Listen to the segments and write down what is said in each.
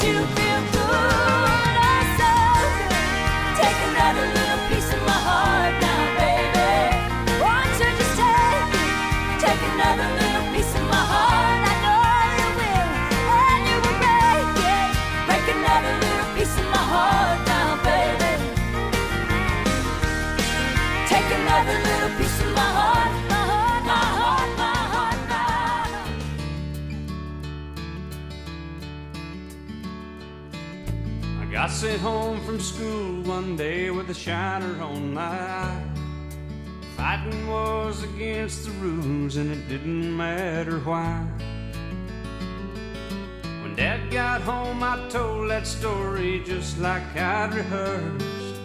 you feel good, oh so good. Take another little piece of my heart now, baby. Won't you just take another little piece of my heart? I know you will, and you will break another little piece of my heart now, baby. Take another little piece of my heart, my heart, my heart, my heart, my heart. I got sent home from school one day with a shiner on my eye. Fighting was against the rules and it didn't matter why. When Dad got home I told that story just like I'd rehearsed.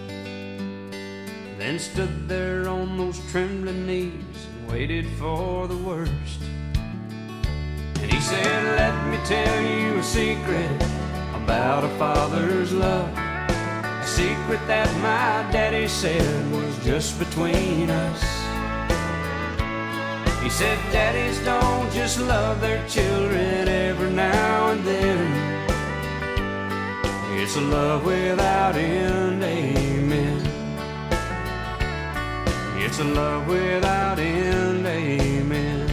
Then stood there on those trembling knees and waited for the worst. And he said, let me tell you a secret about a father's love. A secret that my daddy said was just between us. He said, daddies don't just love their children every now and then. It's a love without end, amen. It's a love without end, amen.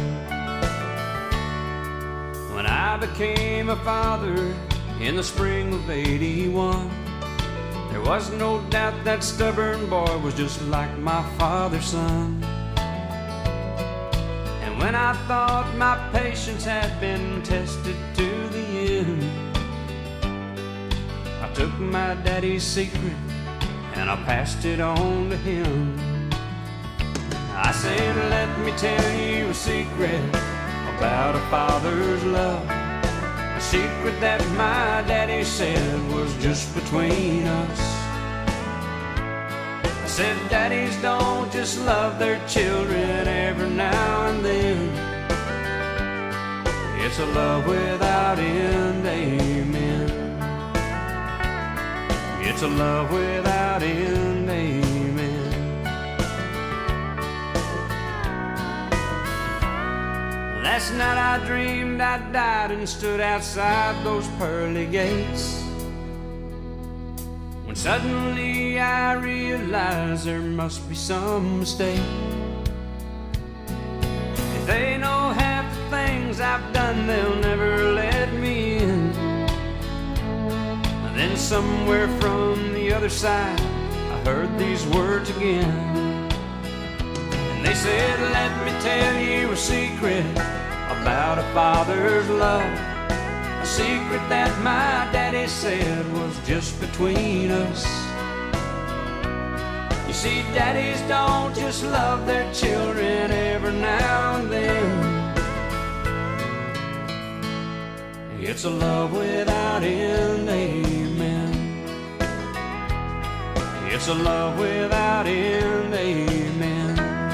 When I became a father in the spring of '81, there was no doubt that stubborn boy was just like my father's son. And when I thought my patience had been tested to the end, I took my daddy's secret and I passed it on to him. I said, let me tell you a secret about a father's love. A secret that my daddy said was just between us. I said, daddies don't just love their children every now and then. It's a love without end, amen. It's a love without end, amen. Last night I dreamed I died and stood outside those pearly gates, when suddenly I realized there must be some mistake. If they know half the things I've done, they'll never let me in. And then somewhere from the other side I heard these words again. And they said, let me tell you a secret about a father's love. A secret that my daddy said was just between us. You see, daddies don't just love their children every now and then. It's a love without end, amen. It's a love without end, amen.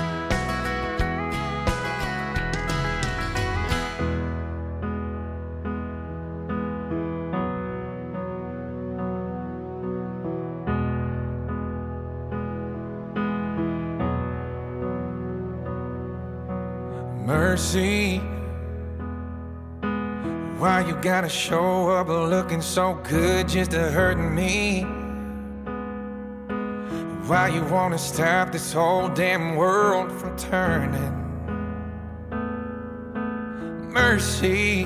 Mercy, why you gotta show up looking so good just to hurt me? Why you wanna stop this whole damn world from turning? Mercy,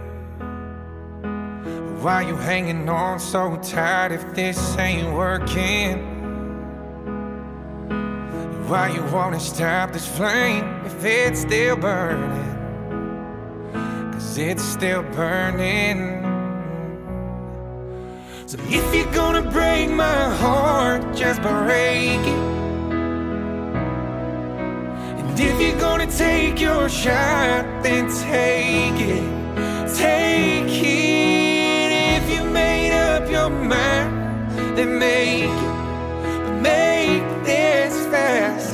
why you hanging on so tight if this ain't working? Why you wanna stop this flame if it's still burning? 'Cause it's still burning. So if you're gonna break my heart, just break it. And if you're gonna take your shot, then take it. Take it. If you made up your mind, then make it. But make this fast.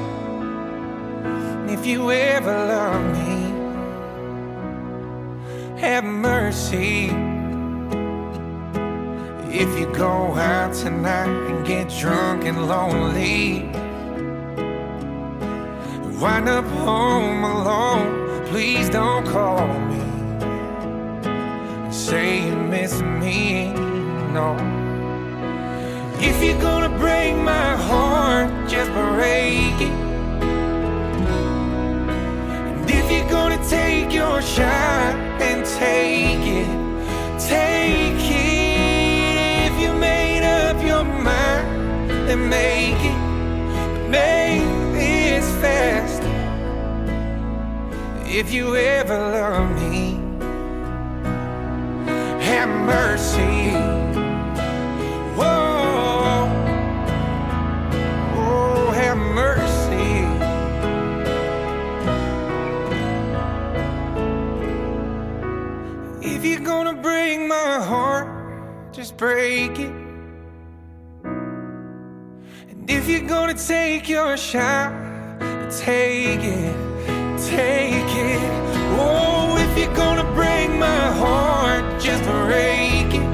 And if you ever love me, have mercy. If you go out tonight and get drunk and lonely, wind up home alone, please don't call me. say you miss me, no. If you're gonna break my heart, just break it. And if you're gonna take your shot, then take it. Take it. If you made up your mind, then make it. But make this fast. If you ever love me, have mercy. Whoa, oh, have mercy. If you're gonna break my heart, just break it. And if you're gonna take your shot, take it. Take it. Oh, if you're gonna break my heart, just break it.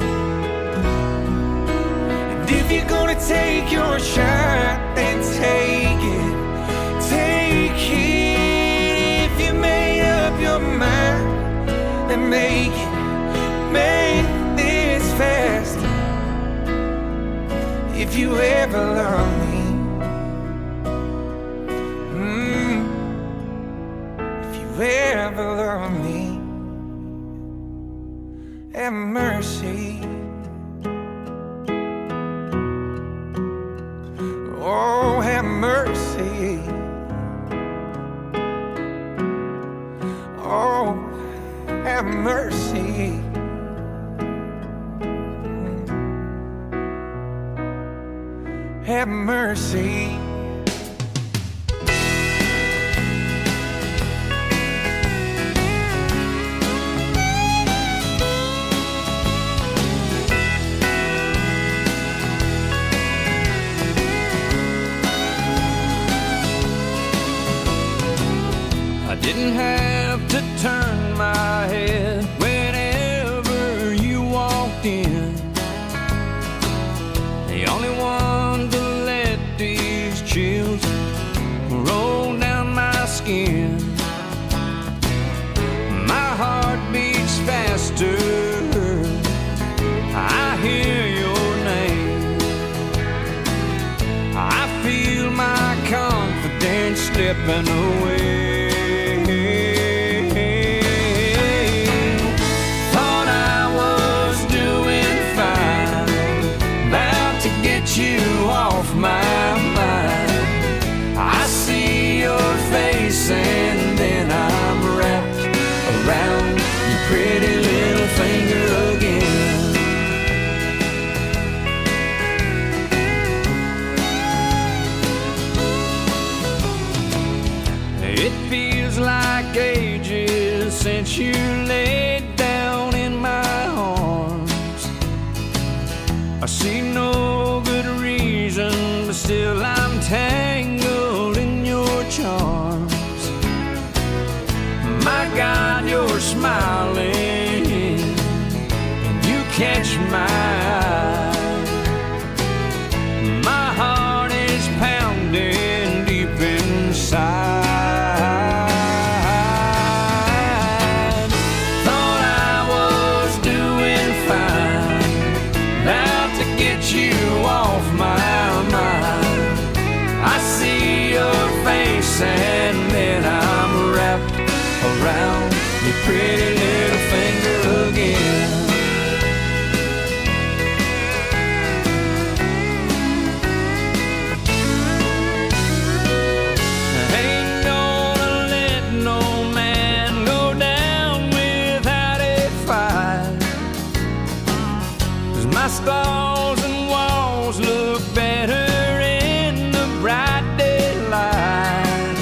And if you're gonna take your shot, then take it. Take it. If you made up your mind, then make it. Make this fast. If you ever love me, ever love me, have mercy. Oh, have mercy. Oh, have mercy. Have mercy. Didn't have to turn my head whenever you walked in. The only one to let these chills roll down my skin. My heart beats faster, I hear your name. I feel my confidence slipping away. Off my mind, I see your face and then I'm wrapped around your pretty little finger again. It feels like ages since you laid down in my arms. I see no good reason, but still I'm tangled in your charms. My God, you're smiling, and you catch my eye. My heart is pounding deep inside. Thought I was doing fine, now to get you off my mind. I see your face and then I'm wrapped around your pretty little finger again. Ain't gonna let no man go down without a fight, 'cause my stalls and walls look better in the bright daylight.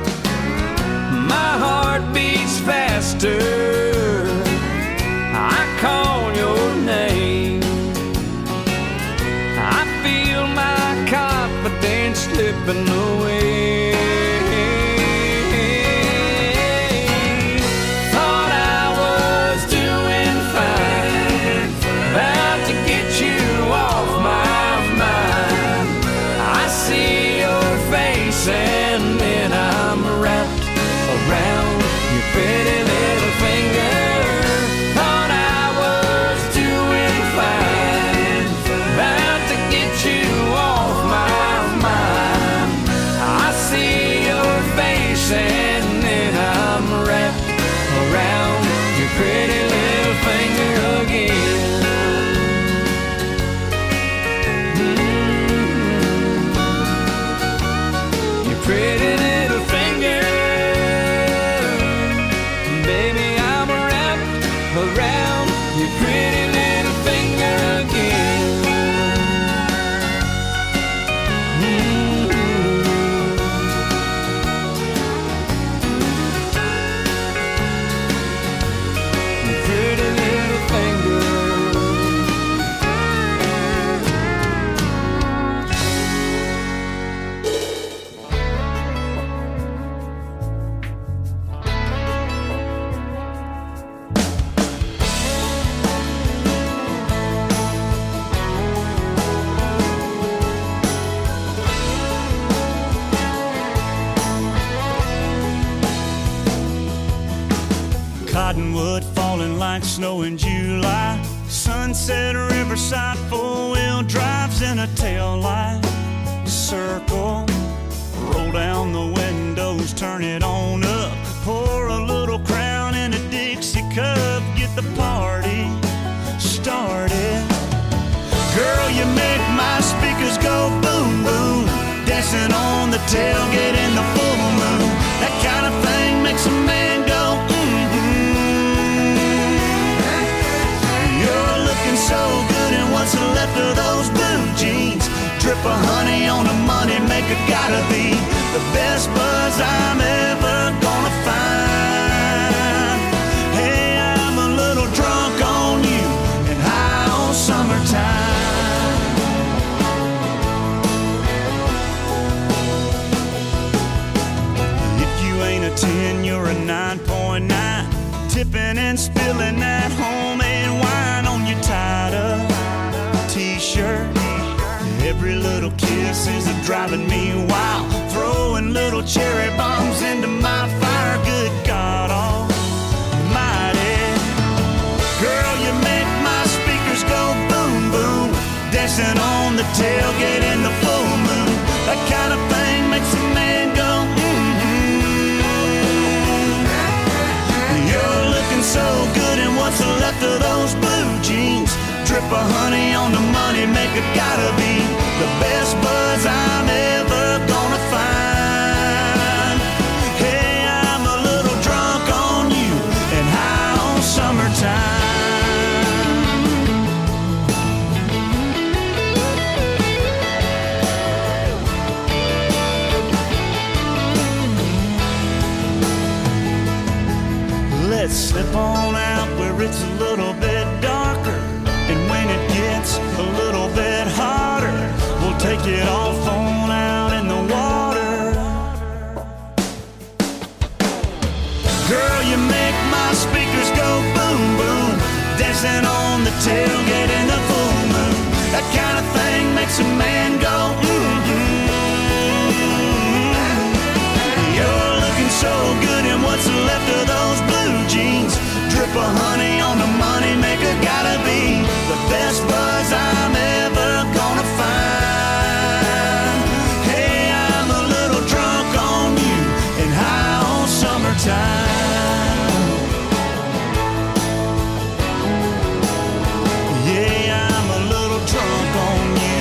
My heart beats faster, I pretty little finger again. Your pretty little finger, baby, I'm wrapped around your pretty little finger again. Pretty little finger. Cottonwood falling like snow in July. Sunset Riverside, four-wheel drives in a tail light. Circle, roll down the windows, turn it on up. Pour a little Crown in a Dixie cup, get the party started. Girl, you make my speakers go boom, boom. Dancing on the tailgate in the full moon. That kind of thing makes a man go so good, and what's left of those blue jeans? Drip of honey on the money maker, gotta be the best buzz I'm ever gonna find. Hey, I'm a little drunk on you and high on summertime. If you ain't a 10, you're a 9.9. Tipping and spilling that homemade wine on your tied-up t-shirt. Every little kiss is driving me wild. Throwing little cherry bombs into my fire. Good God almighty. Girl, you make my speakers go boom, boom. Dancing on the tailgate in the full moon. That kind of thing makes a man go You're looking so good, and what's left of those blue jeans? Drip of honey on the money maker, gotta be the best buzz I'm ever gonna find. Hey, I'm a little drunk on you and high on summertime. Let's slip on out where it's a little bit darker, and when it gets a little bit hotter, we'll take it off on out in the water. Girl, you make my speakers go boom, boom. Dancing on the tailgate in the full moon. That kind of thing makes a man go You're looking so good, and what's left of those blue jeans? Drip of honey on the money maker, gotta be the best buzz I'm ever gonna find. Hey, I'm a little drunk on you and high on summertime. Yeah, I'm a little drunk on you.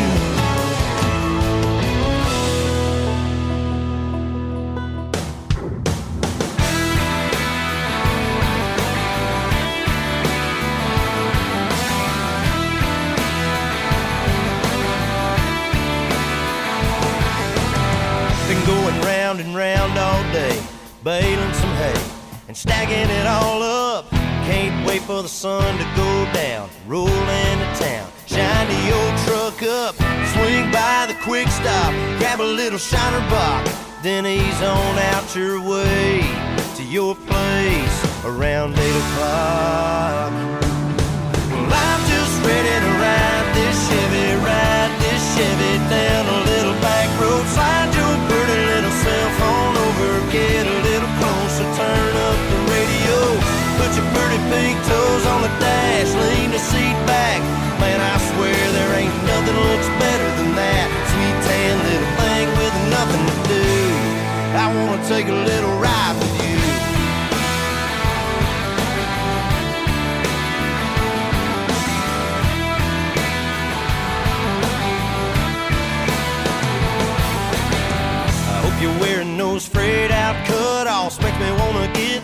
Going round and round all day, baling some hay and stacking it all up. Can't wait for the sun to go down, roll into town, shine the old truck up, swing by the quick stop, grab a little shiner box, then ease on out your way to your place around 8 o'clock. Well, I'm just ready to ride this Chevy down a little back road, slide your pretty little cell phone over, get a little closer, turn up the radio, put your pretty pink toes on the dash, lean the seat back. Man, I swear there ain't nothing looks better than that sweet tan little thing with nothing to do. I wanna take a little ride with you.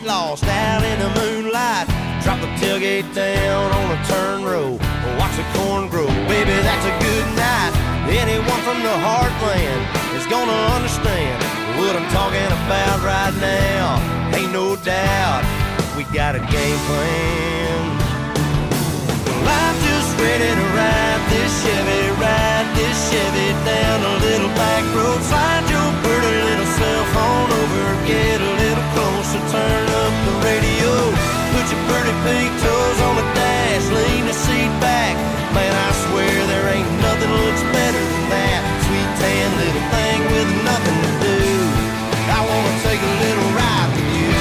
lost out in the moonlight. Drop the tailgate down on a turn row, watch the corn grow. Baby, that's a good night. Anyone from the heartland is gonna understand what I'm talking about right now. Ain't no doubt we got a game plan. Well, I'm just ready to ride this Chevy down a little back road. Slide your pretty little cell phone over, get a little closer, turn up the radio. Put your pretty pink toes on the dash, lean the seat back. Man, I swear there ain't nothing looks better than that sweet tan little thing with nothing to do. I wanna take a little ride with you.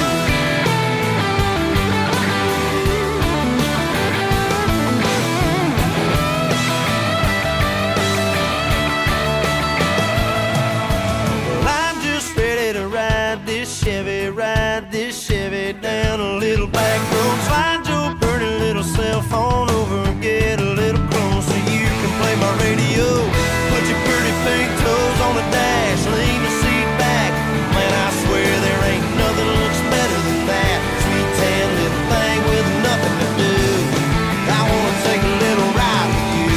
Well, I'm just ready to ride this Chevy down a little back road. Slide your pretty little cell phone over and get a little closer. You can play my radio. Put your pretty pink toes on the dash, lean the seat back. Man, I swear there ain't nothing looks better than that sweet tan little thing with nothing to do. I wanna take a little ride with you.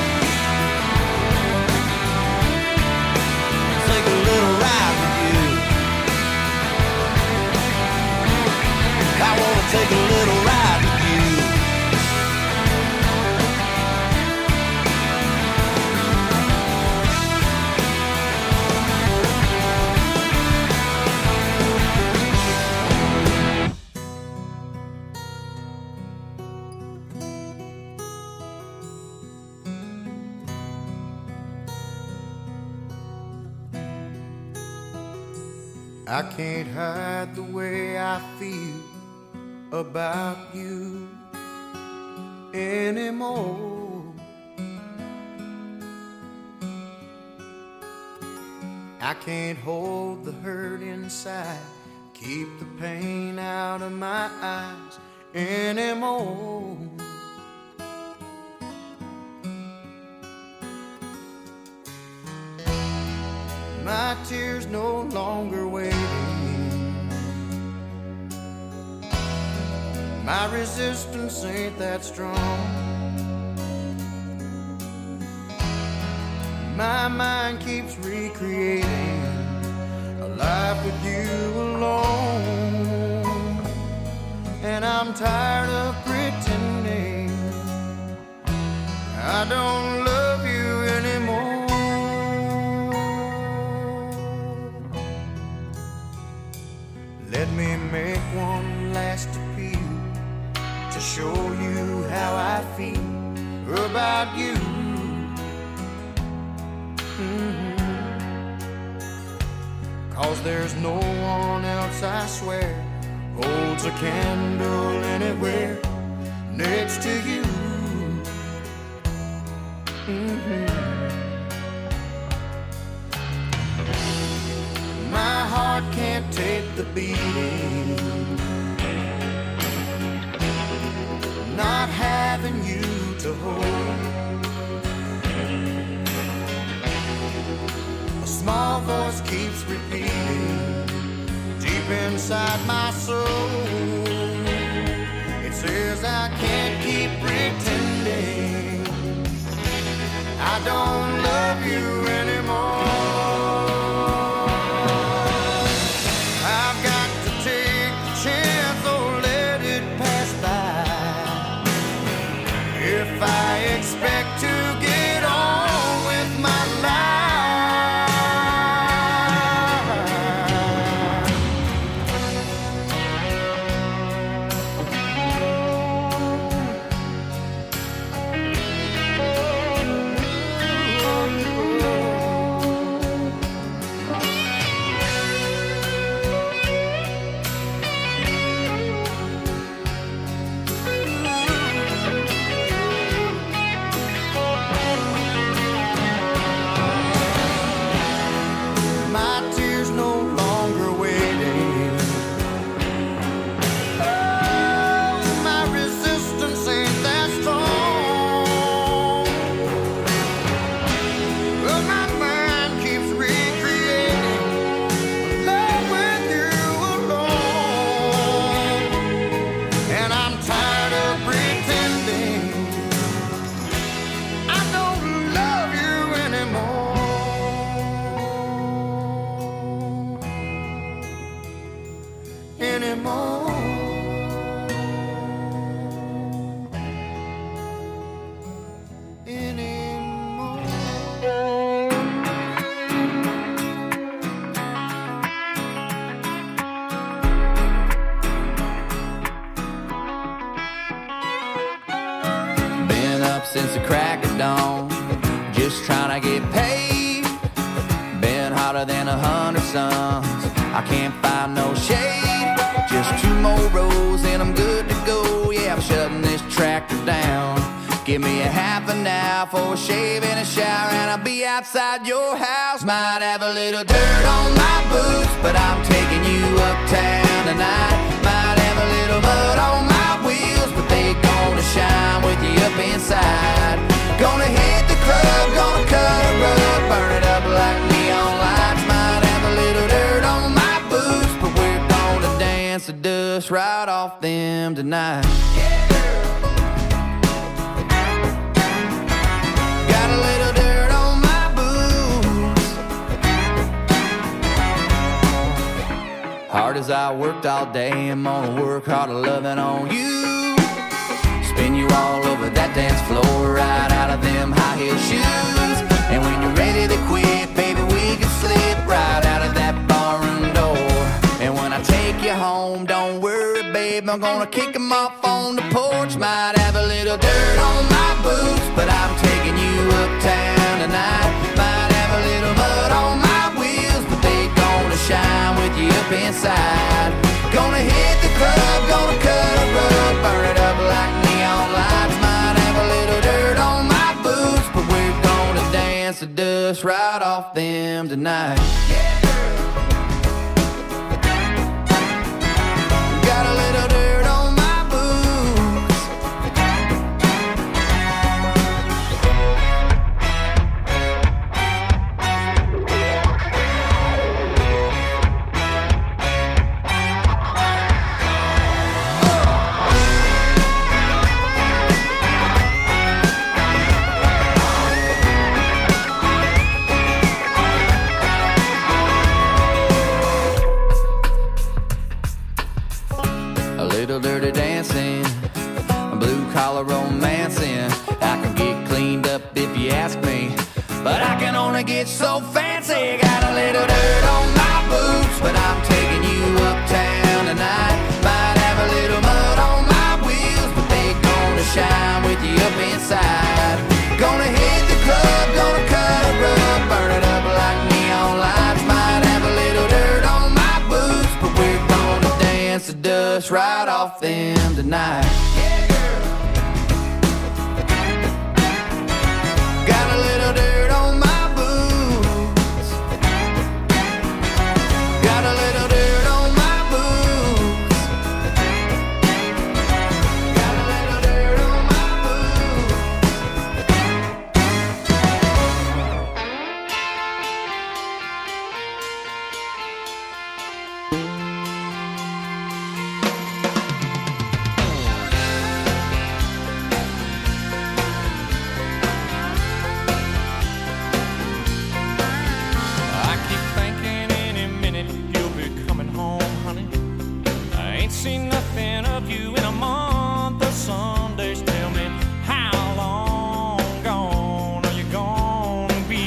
Take a little ride with you. I wanna take a little ride with you. I can't hide the way I feel about you anymore. I can't hold the hurt inside, keep the pain out of my eyes anymore. My tears no longer waiting. My resistance ain't that strong. My mind keeps recreating a life with you alone. And I'm tired of pretending I don't love you anymore. Let me make one last appeal to show you how I feel about you. Cause there's no one else, I swear, holds a candle anywhere next to you. My heart can't take the beating, not having you to hold. A small voice keeps repeating deep inside my soul. It says I can't keep pretending I don't love you anymore. I expect to get on with my life. up since the crack of dawn, just trying to get paid. Been hotter than 100 suns. I can't find no shade. Just 2 more rows and I'm good to go. Yeah, I'm shutting this tractor down. Give me a half an hour for a shave and a shower, and I'll be outside your house. Might have a little dirt on my boots, but I'm taking you uptown tonight. Might have a little mud on my wheels, but they gonna shine with you up inside. Gonna hit the club, gonna cut a rug, burn it up like neon lights. Might have a little dirt on my boots, but we're gonna dance the dust right off them tonight. Got a little dirt on my boots. Hard as I worked all day, I'm gonna work harder loving on you. Spin you all over that dance floor, right out of them high heel shoes. And when you're ready to quit, baby, we can slip right out of that barroom door. And when I take you home, don't worry, babe, I'm gonna kick them off on the porch. Might have a little dirt on my boots, but I'm taking you uptown tonight. Might have a little mud on my wheels, but they gonna shine with you up inside. Gonna hit the club, gonna cut a rug, burn it up like neon lights. Might have a little dirt on my boots, but we're gonna dance the dust right off them tonight. Got a little dirt on my boots. A little dirty dancing, blue collar romancing. I can get cleaned up if you ask me, but I can only get so fancy. Got a little dirt on my boots, but I'm taking you uptown tonight. Might have a little mud on my wheels, but they gonna shine with you up inside. Gonna hit the club, gonna cut a rug, burn it up like neon lights. Might have a little dirt on my boots, but we're gonna dance the dust right off them tonight. Got a little dirt on my boots. Got a little dirt on my boots. Got a little dirt on my boots. I keep thinking any minute you'll be coming home, honey. I ain't seen nothing of you in a month of Sundays. Tell me, how long gone are you gonna be?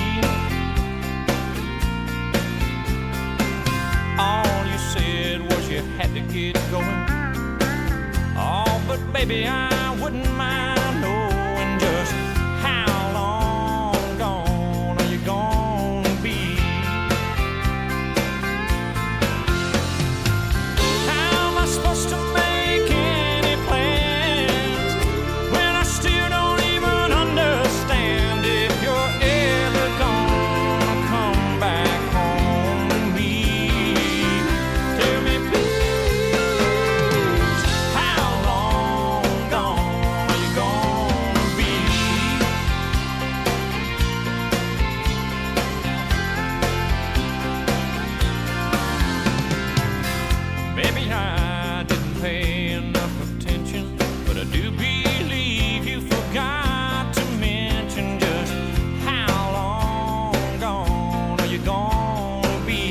All you said was you had to get going. Oh, but baby, I wouldn't mind knowing just how long gone are you gonna be? How am I supposed to make any plans when I still don't even understand if you're ever gonna come back home to me? Tell me, please, how long gone are you gonna be? Baby, I didn't pay enough attention, but I do believe you forgot to mention just how long gone are you gonna be?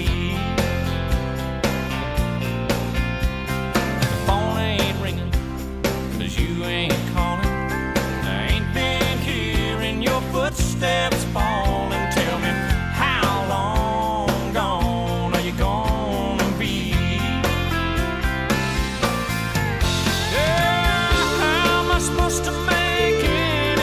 The phone ain't ringing, 'cause you ain't calling. I ain't been hearing your footsteps falling. Tell me, how long gone are you gonna be? Yeah, how am I supposed to make any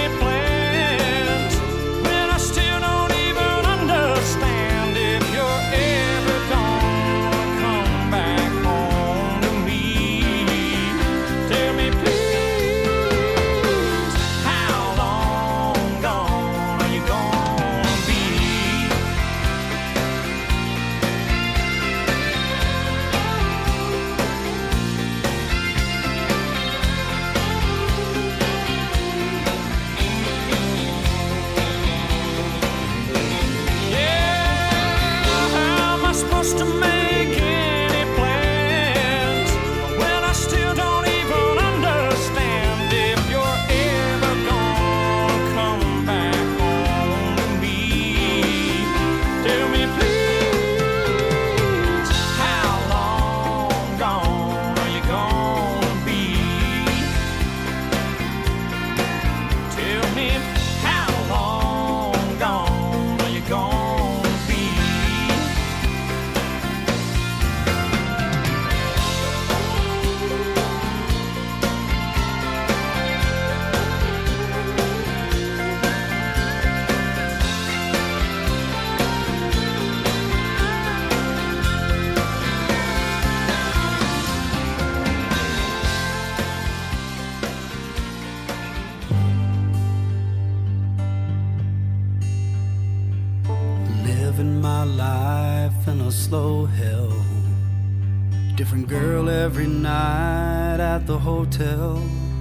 my life in a slow hell. Different girl every night at the hotel.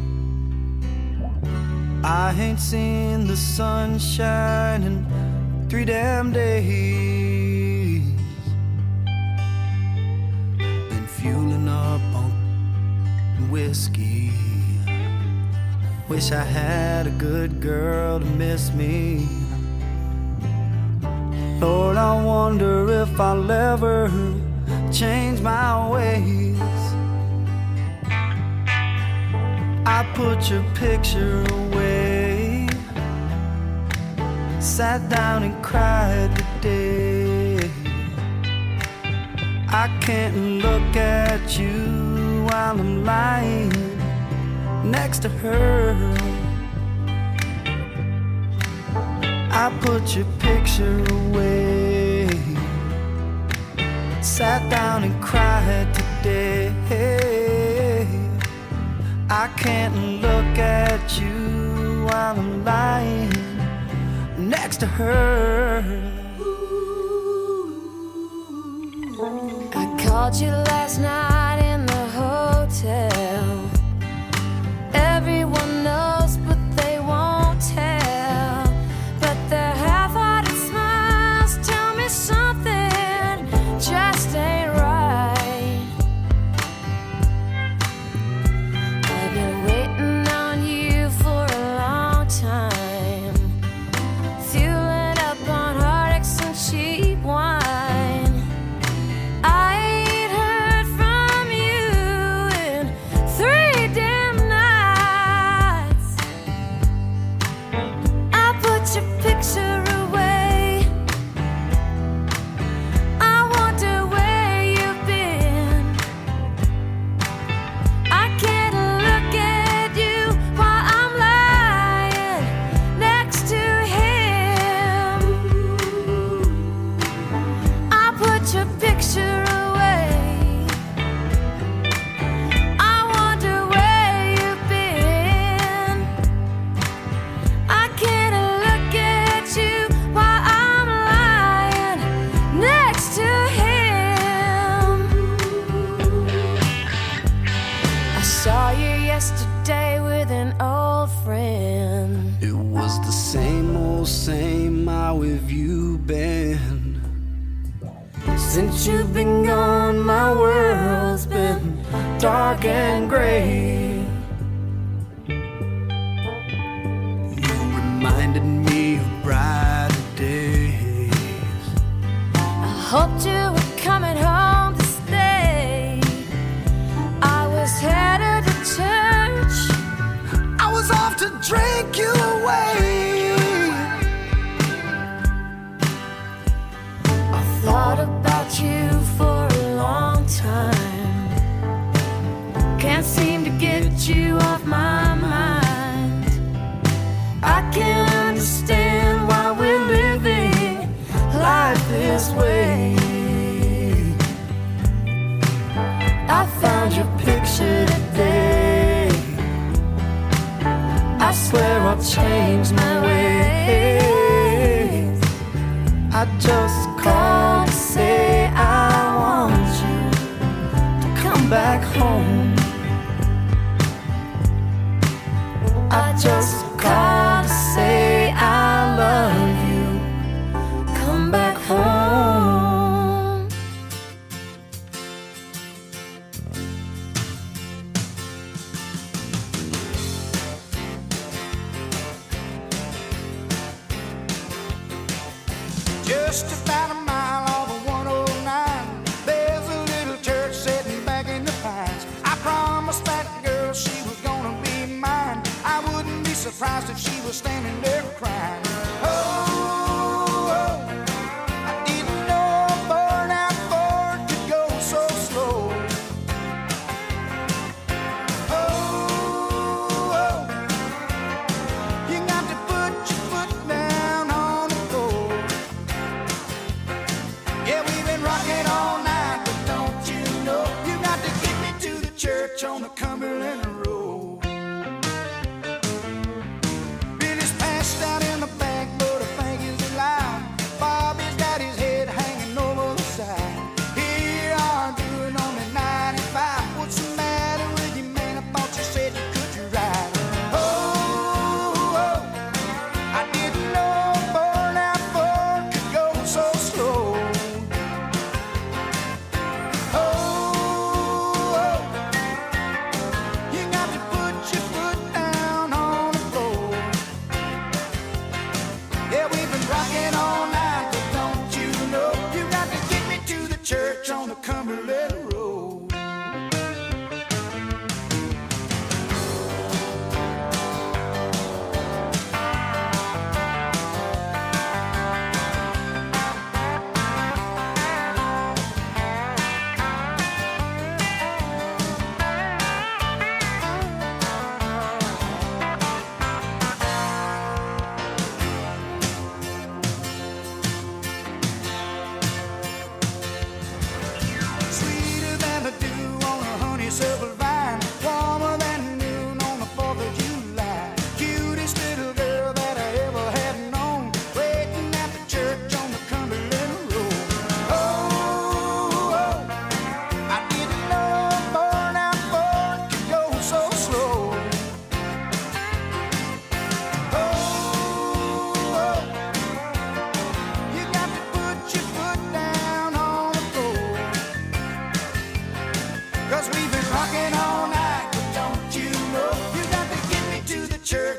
I ain't seen the sunshine in 3 damn days. Been fueling up on whiskey. Wish I had a good girl to miss me. Lord, I wonder if I'll ever change my ways. I put your picture away, sat down and cried today. I can't look at you while I'm lying next to her. I put your picture away, sat down and cried today. I can't look at you while I'm lying next to her. I called you last night in the hotel. Everyone knows, but they won't tell. But their half-hearted smiles tell me something just ain't right. I've been waiting on you for a long time, fueling up on heartaches and cheap wine. I ain't heard from you in 3 damn nights. I put your picture away. I wonder where you've been. I can't look at you while I'm lying next to him. I put your picture away. I wonder where you've been. I can't look at you while I'm lying next to him. I saw you yesterday with an old friend. It was the same old same. How have you been? Since you've been gone, my world's been dark and gray. You reminded me of brighter days. I hoped you were coming home to stay. I was headed to church. I was off to drink you away. I thought about you for a long time. Can't seem to get you off my mind. I can't understand why we're living life this way. I found your picture today. I swear I'll change my ways. I just called to say I want you to come back home. I just called to say I love you. Come back home. Just about a mile off of 109, there's a little church sitting back in the pines. I promised that girl she was gonna be mine. I wouldn't be surprised if she was standing there crying. Oh, oh, I didn't know a burnout Ford could go so slow. Oh, oh, you got to put your foot down on the floor. Yeah, we've been rocking all night, but don't you know you got to get me to the church on the Cumberland Road. Billy's passing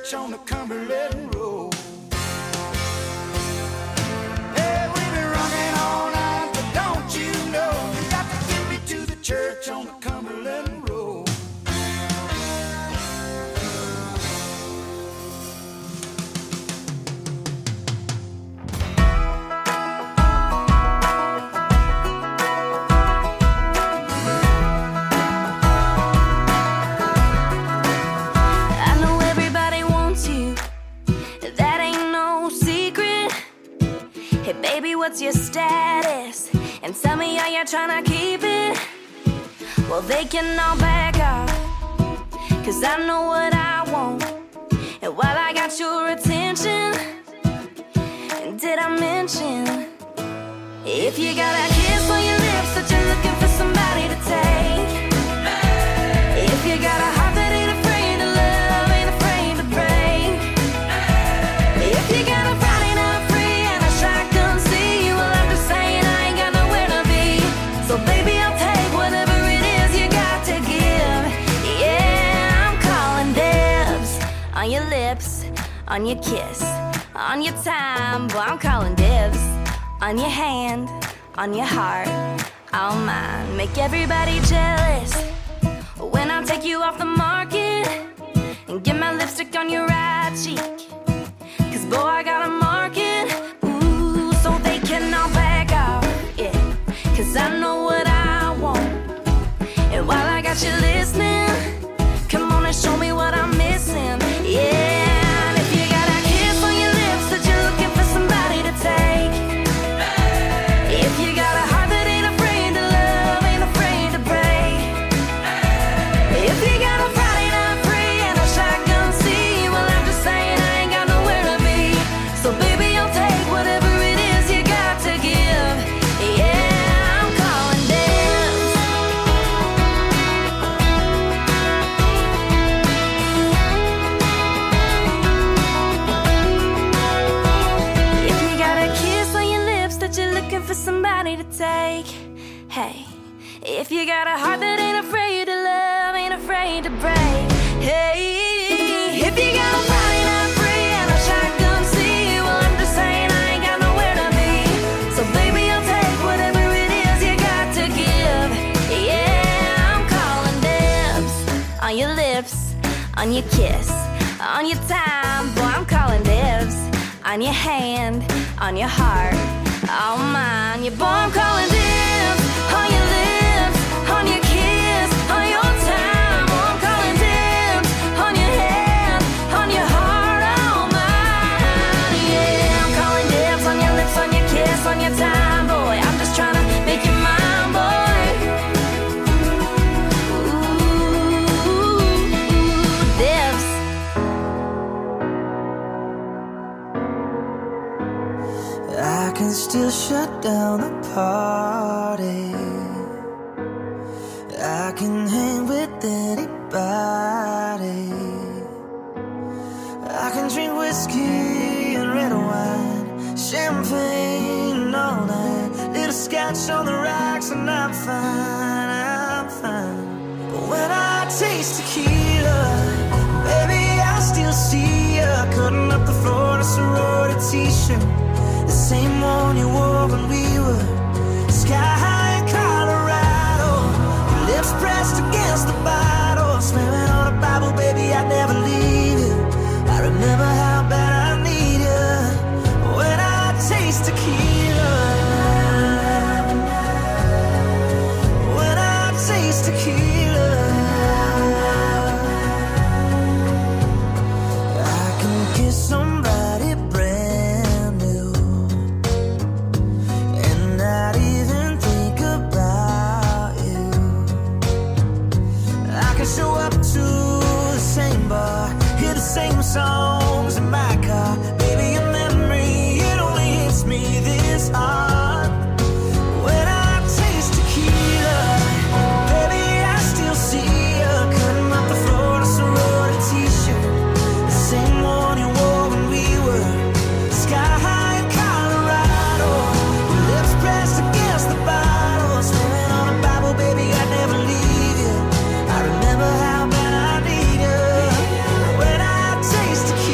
church on the Cumberland Road. Hey, we've been running all night, but don't you know you got to get me to the church on the Cumberland Road. What's your status? And tell me how you're trying to keep it. Well, they can all back off, 'cause I know what I want. And while I got your attention, did I mention, if you got a kiss on your lips that you're looking for somebody to take, if you got a heart that ain't afraid to love, ain't afraid to break, if you got a Friday night free and a shotgun seat, well, I'm just saying I ain't got nowhere to be. So baby, I'll take whatever it is you got to give. Yeah, I'm calling dibs on your lips, on your kiss, on your time. Boy, I'm calling dibs on your hand, on your heart, all mine. Make everybody jealous when I take you off the market and get my lipstick on your right cheek. 'Cause boy, I got a market, ooh, so they can all back off, yeah. 'Cause I know what I want. And while I got you listening, come on and show me what I'm missing, yeah. And if you got a kiss on your lips that you're looking for somebody to take, if you got a heart that ain't afraid to love, ain't afraid to break, if you got a Friday night free and a shotgun seat, well, I'm just saying I ain't got nowhere to be. So baby, I'll take whatever it is you got to give. Yeah, I'm calling dibs. If you got a kiss on your lips that you're looking for somebody to take, hey, if you got a heart that ain't afraid to love, ain't afraid to break, hey, if you got a Friday night free and a shotgun seat, well, I'm just saying I ain't got nowhere to be. So baby, I'll take whatever it is you got to give. Yeah, I'm calling dibs on your lips, on your kiss, on your time. Boy, I'm calling dibs on your hand, on your heart, all mine. Yeah, boy, I'm calling dibs on your lips, on your kiss, on your time. Boy, I'm calling dibs on your hand, on your heart, all mine. Yeah, I'm calling dibs on your lips, on your kiss, on your time. Boy, I'm just trying to make you mine, boy. Ooh, dibs. I can still shut down the party. I can hang with anybody. I can drink whiskey and red wine, champagne all night, little scotch on the rocks, and I'm fine, I'm fine. But when I taste tequila, baby, I still see you cutting up the floor in a sorority t-shirt, the same one you wore when we were sky high in Colorado. Your lips pressed against the bottle, slamming on a Bible, baby, I'd never leave you. I remember how bad I need you when I taste tequila. When I taste tequila, I can kiss somebody brand new and not even think about you. I can show up to the same bar, hear the same songs in my car. Baby, your memory, it only hits me this hard. When I taste tequila, baby, I still see you cutting up the floor in a sorority t-shirt, the same one you wore when we were sky high in Colorado. Your lips pressed against the bottle, slamming on a Bible, baby, I'd never leave you. I remember how bad I need you when I taste tequila.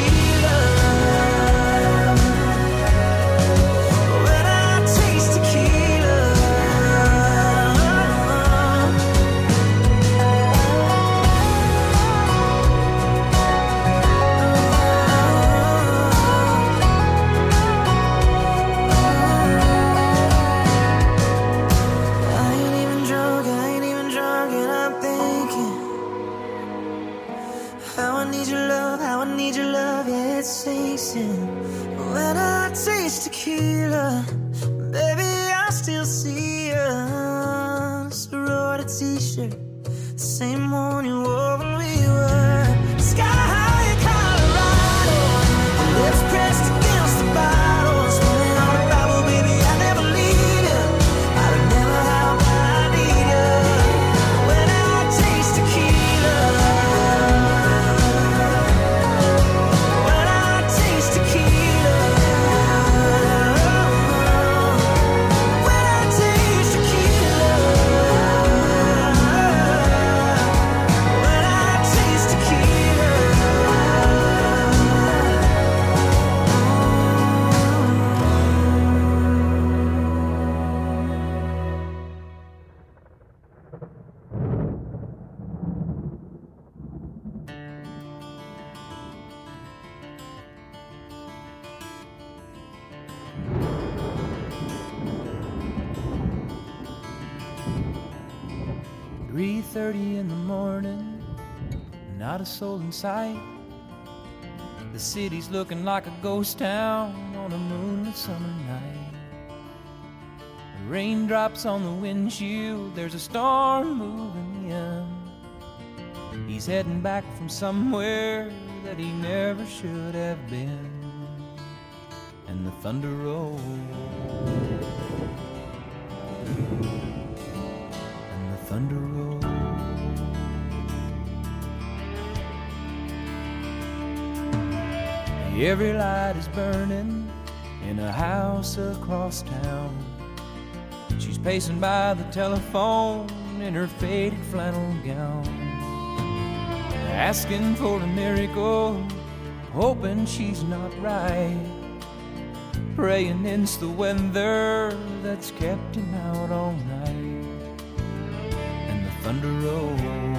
your love, how I need your love, yeah, it sinks in. When I taste tequila, baby, I still see you. Sorority t-shirt, the same one you wore when we were sky high in Colorado. Lips pressed against the bottle, swimming on the Bible, baby, I never leave you. I'd never have what I need you. When I taste tequila, when I taste tequila, when I taste tequila, when I taste tequila. 3:30 in the morning, not a soul in sight. The city's looking like a ghost town on a moonlit summer night. Raindrops on the windshield, there's a storm moving in. He's heading back from somewhere that he never should have been. And the thunder rolls, and the thunder rolls. Every light is burning in a house across town. She's pacing by the telephone in her faded flannel gown, asking for a miracle, hoping she's not right, praying it's the weather that's kept him out all night. And the thunder rolls,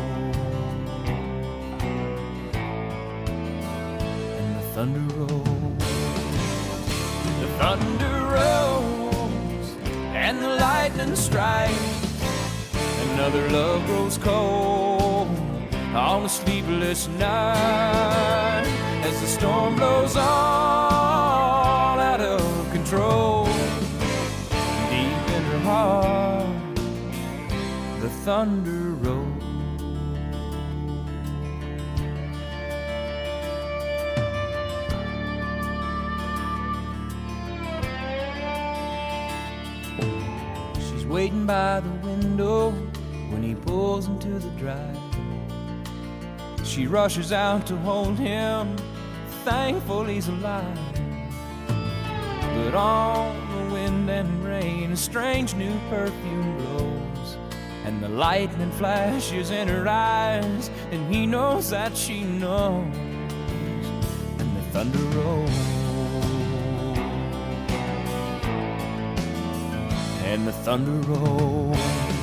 and the thunder rolls, the thunder rolls, and the lightning strikes. Another love grows cold on a sleepless night, as the storm blows all out of control. Deep in her heart, the thunder rolls. She's waiting by the window when he pulls into the drive. She rushes out to hold him, thankful he's alive. But on the wind and rain, a strange new perfume blows, and the lightning flashes in her eyes, and he knows that she knows. And the thunder rolls, and the thunder rolls.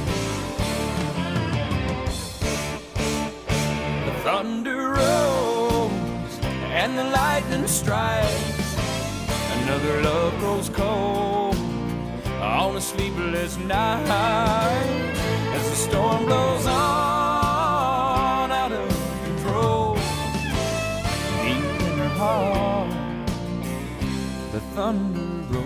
Thunder rolls and the lightning strikes. Another love grows cold on a sleepless night, as the storm blows on out of control. Deep in her heart, the thunder rolls.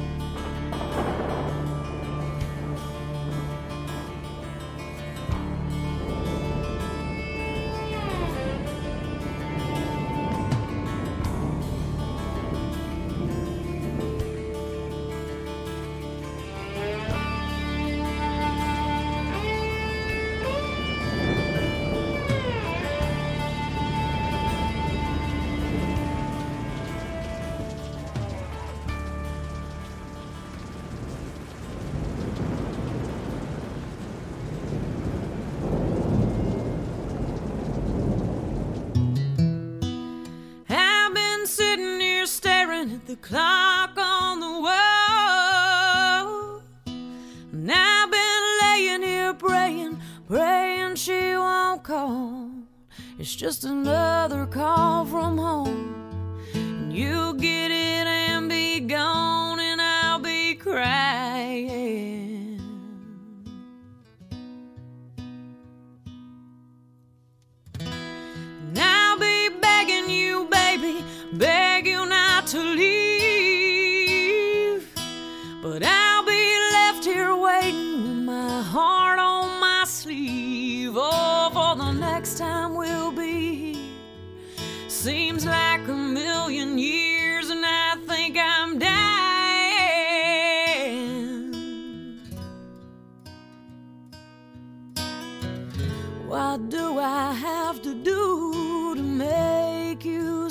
The clock on the wall, and I've been laying here praying she won't call. It's just another call from home, and you'll get it and be gone, and I'll be crying. And I'll be begging Seems like a million years and I think I'm dying. What do I have to do to make you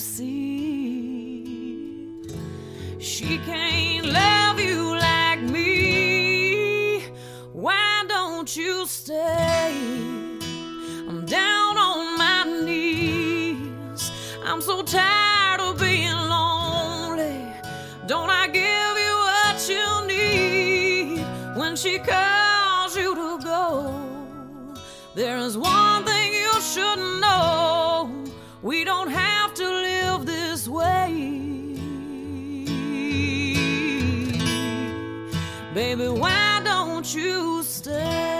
see? She can't love you like me. Why don't you stay? I'm down on my knees. I'm so tired of being lonely. Don't I give you what you need when she calls you to go? There is one thing you should know. We don't have to live this way. Baby, why don't you stay?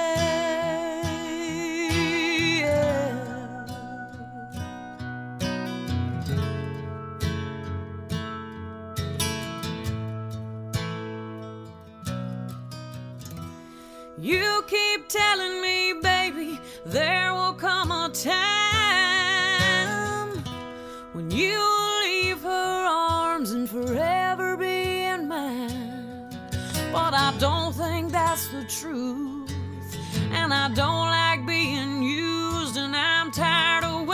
You keep telling me, baby, there will come a time when you'll leave her arms and forever be in mine. But I don't think that's the truth, and I don't like being used, and I'm tired of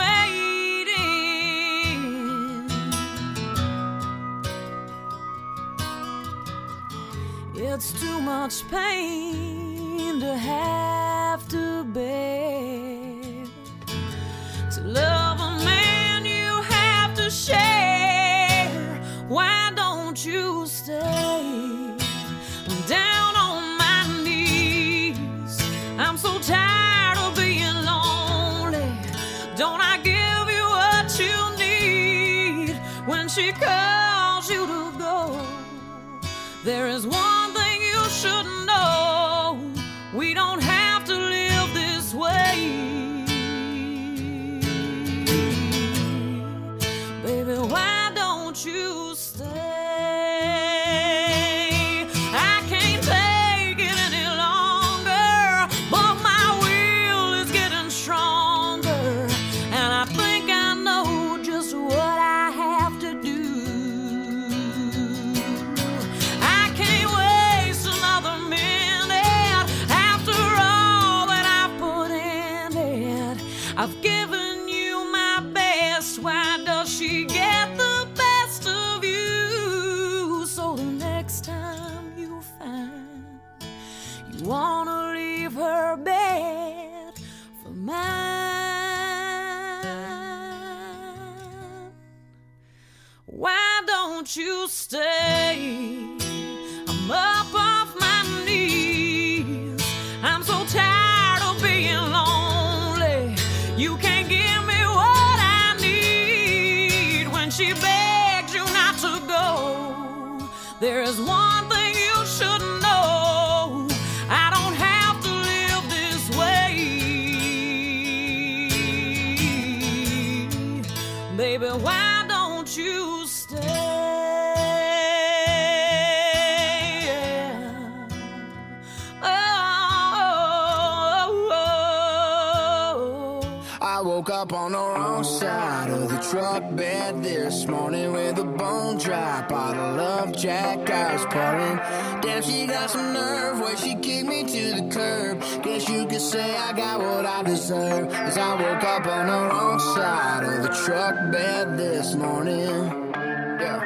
waiting. It's too much pain to have to bear. To love a man you have to share. Why don't you stay? I'm down on my knees. I'm so tired of being lonely. Don't I give you what you need when she calls you to go? There is one thing you should know. We don't have to live this way. Baby, why don't you stay? I can't take it any longer, but my will is getting stronger, and I think I know just what I have to do. I can't waste another minute after all that I've put in it. I've given you my best. Why does she get the best of you? So the next time you find you wanna leave her bed for mine, why don't you stay? I'm up off my knees. I'm so tired of being lonely. You can't give me what I need when she begs you not to go. There is one thing you should know. I don't have to live this way. Baby, why don't you stay? I woke up on the wrong side of the truck bed this morning with a bone dry bottle of Jack I was pouring. Damn, she got some nerve where she kicked me to the curb. Guess you could say I got what I deserve, 'cause I woke up on the wrong side of the truck bed this morning. Yeah.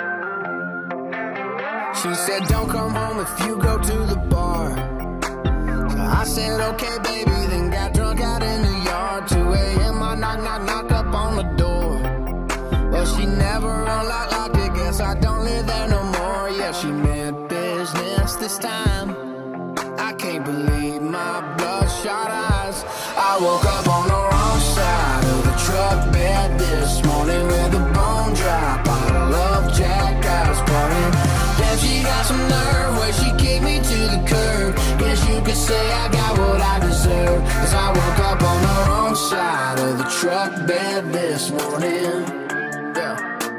She said don't come home if you go to the bar. So I said okay baby, then got drunk out in the yard. 2 a.m. I knock up on the door. Well, she never unlocked it, guess I don't live there no more. Yeah, she meant business this time. I can't believe my bloodshot eyes. I woke up on the wrong side of the truck bed this morning with a bone dry bottle of Jack I was pouring. Damn, she got some nerve where she kicked me to the curb. Guess you could say I got what I deserve, 'cause I woke up on the wrong side of the truck bed this morning. Yeah.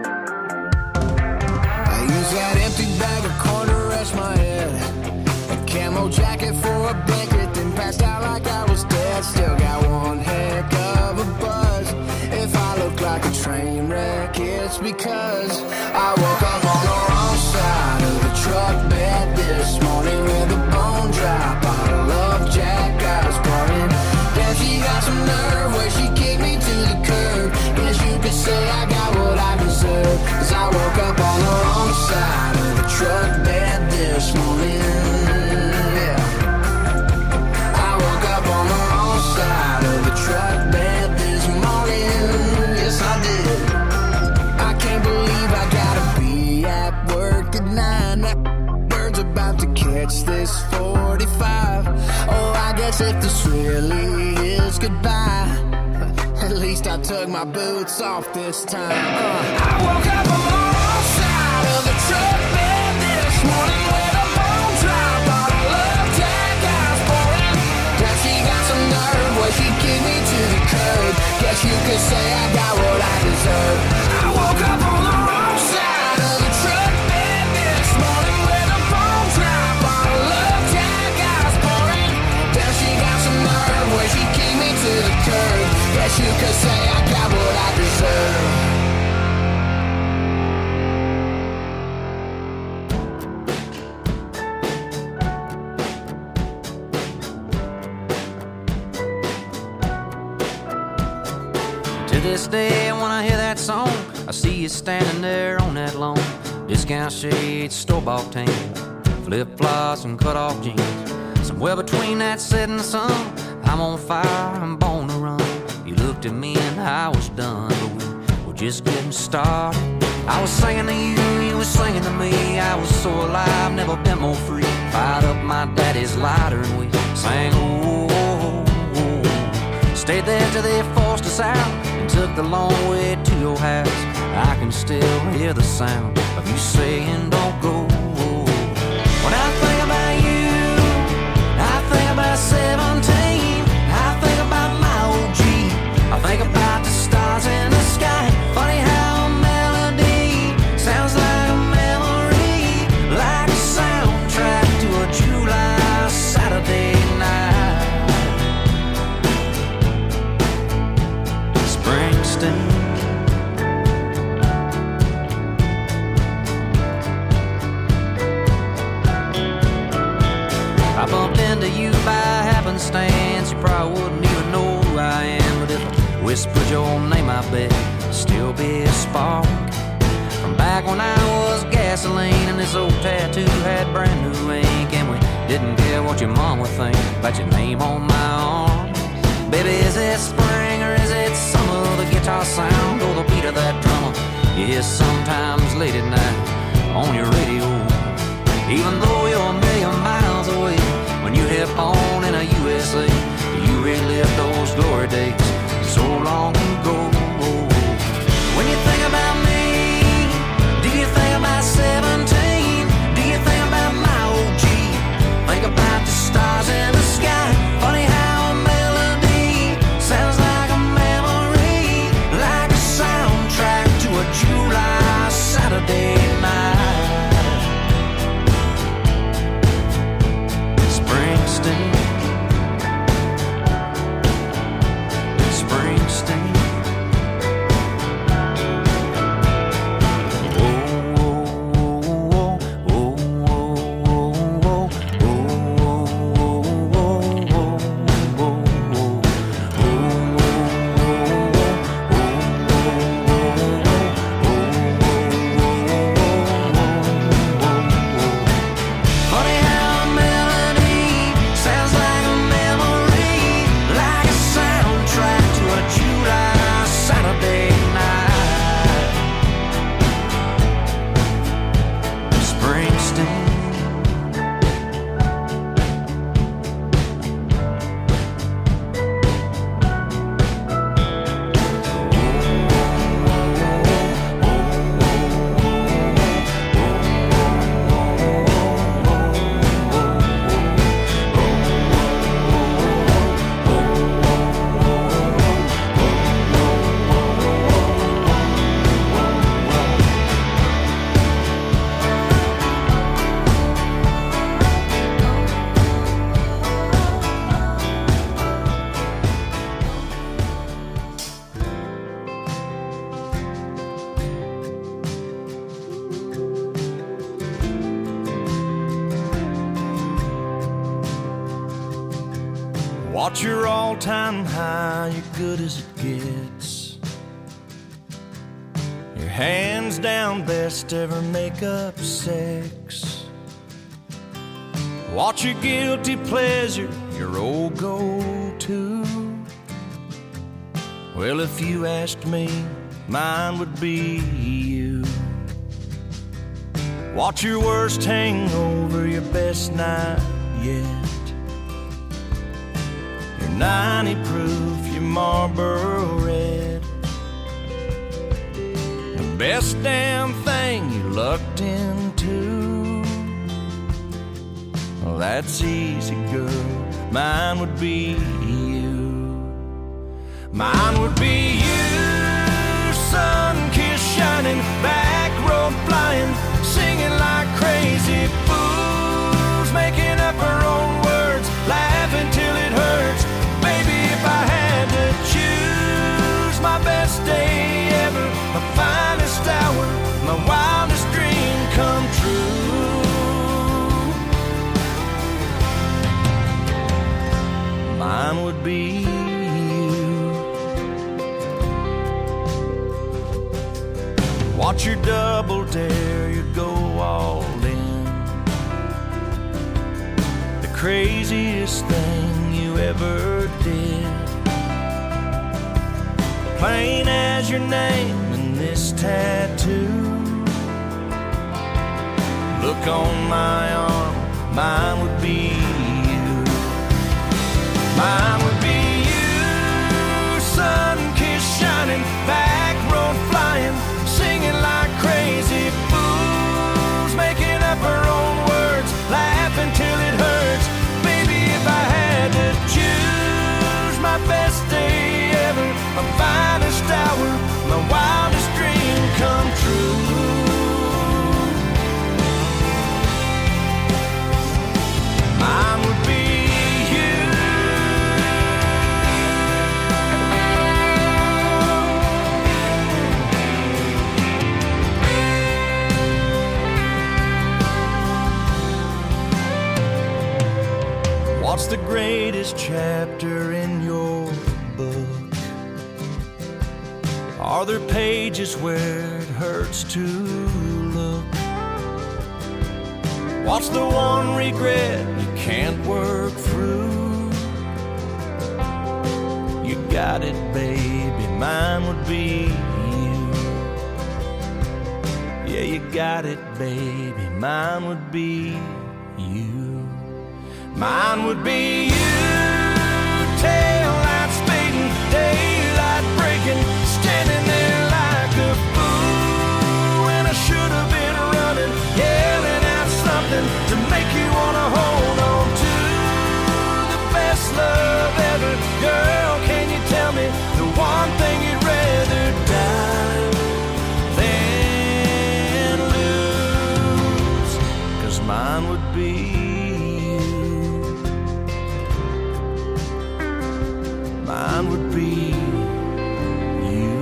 I used that empty bag of corn to rest my head, a camo jacket for a blanket, then passed out like I was dead. Still got one heck of a buzz. If I look like a train wreck, it's because I woke up on the wrong side of the truck bed this morning with a bone dry bottle of Jack I was pouring. Then she got some nerve where she kicked me to the curb. Guess you could say I got what I deserve, 'cause I woke up on the wrong side of the truck bed this morning. Yeah, I woke up on the wrong side of the truck bed this morning. Yes, I did. I can't believe I gotta be at work at 9. That bird's about to catch this 45. Oh, I guess if this really is goodbye, at least I took my boots off this time. I woke up on the wrong side of the truck bed this morning with a bone dry bottle of Jack I was pouring. Now she got some nerve where she kicked me to the curb. Guess you could say I got what I deserve. I woke up on the wrong side of the truck bed this morning with a bone dry bottle of Jack I was pouring. Now she got some nerve where she kicked me to the curb. Guess you could say I got what I deserve. To this day, when I hear that song, I see you standing there on that lawn. Discount shades, store-bought tan, flip-flops and cut-off jeans. Somewhere between that setting sun, I'm on fire, I'm born to run. You looked at me and I was done, but we were just getting started. I was singing to you, you were singing to me. I was so alive, never been more free. Fired up my daddy's lighter and we sang, oh, oh, oh. Stayed there till they forced us out and took the long way to your house. I can still hear the sound of you saying, don't go. When I think about you, I think about 17. I think about my old Jeep. I think about the stars in the sky. Funny how a melody sounds like a memory, like a soundtrack to a July Saturday night. Springsteen. I bumped into you by happenstance. You probably wouldn't even know who I am, but if I whispered your name, I bet it'd still be a spark from back when I was gasoline and this old tattoo had brand new ink, and we didn't care what your mom would think about your name on my arm. Baby, is it spring or is it summer? The guitar sound or the beat of that drummer you hear sometimes late at night on your radio. Even though you're a million miles away, when you hit on in a USA, you relive those glory days so long ago. When you think about me, do you think about 17? Do you think about my old Jeep? Think about the stars in the sky. Funny how a melody sounds like a memory, like a soundtrack to a July Saturday night. Springsteen. Watch your all-time high, you're good as it gets. Your hands down best ever make-up sex. Watch your guilty pleasure, your old go-to. Well, if you asked me, mine would be you. Watch your worst hangover, your best night yet. Your 90 proof, your Marlboro Red. The best damn thing you lucked into. Well, that's easy, girl. Mine would be you. Mine would be you, sun-kissed shining, back road flying, singing like crazy fools, making up our own words, laughing till it hurts. Baby, if I had to choose, my best day ever, my finest hour, my wildest dream come true. Mine would be watch your double dare, you go all in. The craziest thing you ever did. Plain as your name and this tattoo. Look on my arm, mine would be you. Mine would be you, sun-kissed shining, back road flying, singing like crazy fools, making up our own words, laughing till it hurts. Baby, if I had to choose, my best day ever, my finest hour, my wildest dream come true. Mine would be what's the greatest chapter in your book? Are there pages where it hurts to look? What's the one regret you can't work through? You got it, baby, mine would be you. Yeah, you got it, baby, mine would be you. Mine would be you, tail light spading, daylight breaking, standing there like a fool when I should have been running, yelling out something to make you wanna hold on to the best love ever. Girl, can you tell me the one thing you'd rather die than lose? 'Cause mine would be mine would be you.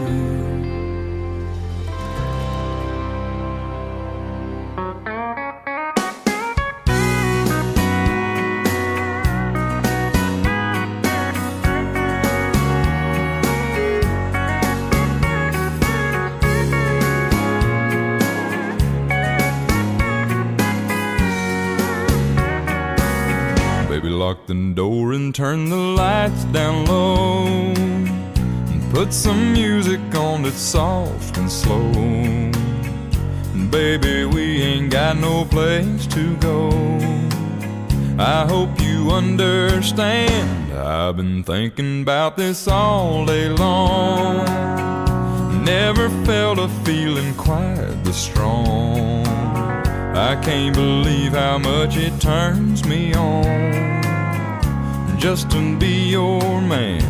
Baby, lock the door and turn the lights down low, and put some music on that's soft and slow. And baby, we ain't got no place to go. I hope you understand, I've been thinking about this all day long. Never felt a feeling quite this strong. I can't believe how much it turns me on just to be your man.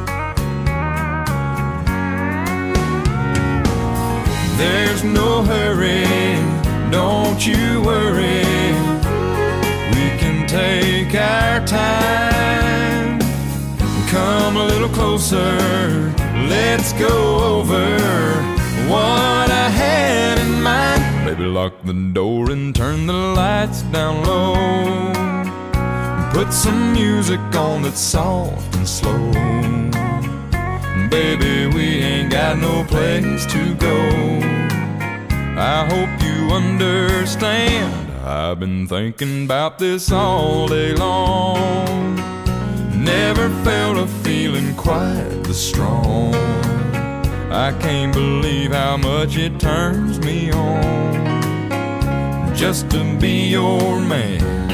There's no hurry, don't you worry. We can take our time. Come a little closer, let's go over what I had in mind. Baby, lock the door and turn the lights down low. Put some music on that's soft and slow. Baby, we ain't got no place to go. I hope you understand. I've been thinking about this all day long. Never felt a feeling quite this strong. I can't believe how much it turns me on just to be your man.